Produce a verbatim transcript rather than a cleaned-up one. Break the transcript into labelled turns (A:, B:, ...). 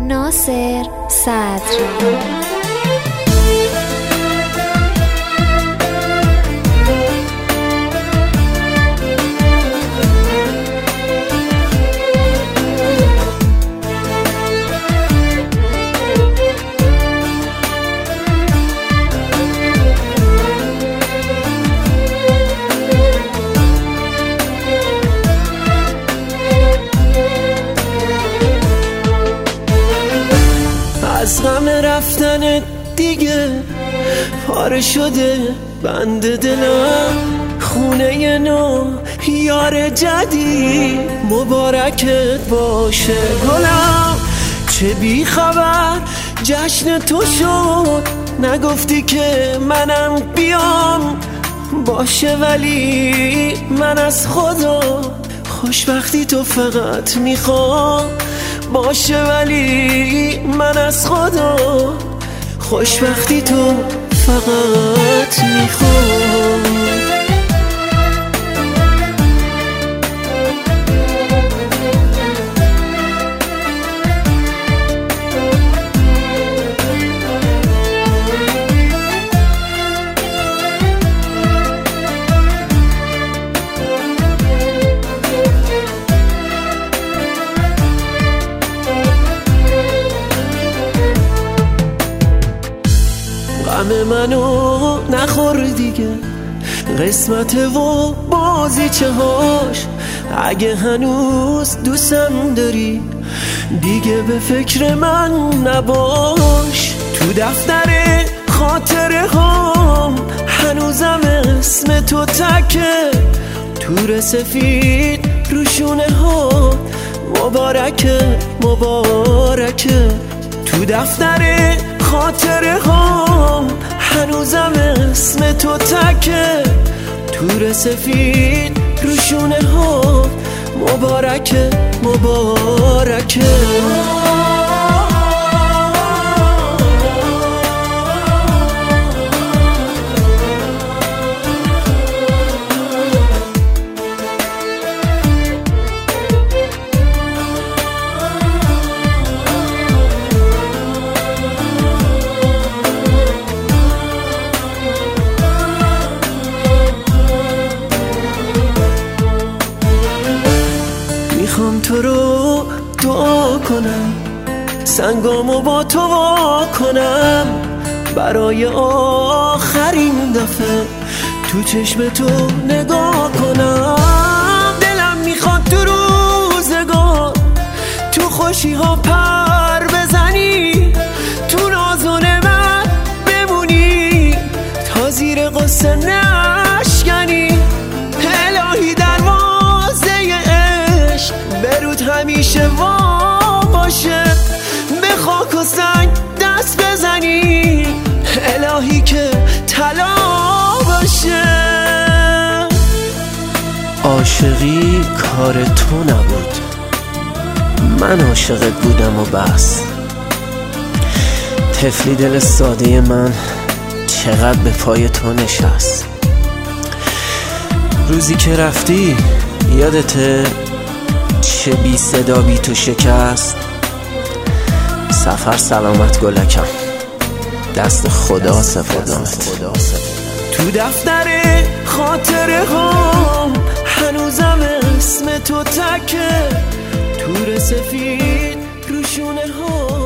A: ناصر صدر.
B: از غم رفتن دیگه پاره شده بند دلم، خونه نو یار جدید مبارکت باشه گلم. چه بی خبر جشن تو شد، نگفتی که منم بیام باشه، ولی من از خدا خوشبختی تو فقط میخوام باشه، ولی من از خدا خوشبختی تو فقط میخوام. غم منو نخور دیگه، قسمت و بازیچه هاش، اگه هنوز دوستم داری دیگه به فکر من نباش. تو دفتر خاطره هام هنوزم اسم تو تکه، تور سفید روشونه ها مبارکه مبارکه. تو دفتر خاطره هام هنوزم اسم تو تکه، تور سفید روشونه ها مبارکه مبارکه. میخوام تو رو دعا کنم، سنگامو با تو وا کنم، برای آخرین دفعه تو چشم تو نگاه کنم. دلم میخواد تو روزگار تو خوشی ها پر بزنی، تو نازون من بمونی تا زیر قصه نشکنی. الهی دروازه عشق برود همیشه وا باشه، به خاک و سنگ دست بزنی الهی که طلا باشه. عاشقی کار تو نبود، من عاشقت بودم و بس. طفلی دل ساده من چقدر به پای تو نشست. روزی که رفتی یادته چه بی صدا بی تو شکست. سفر سلامت گلکم، دست خدا سپردمت. تو دفتر خاطره هام هنوزم اسم تو تکه، تور سفید روشونه ها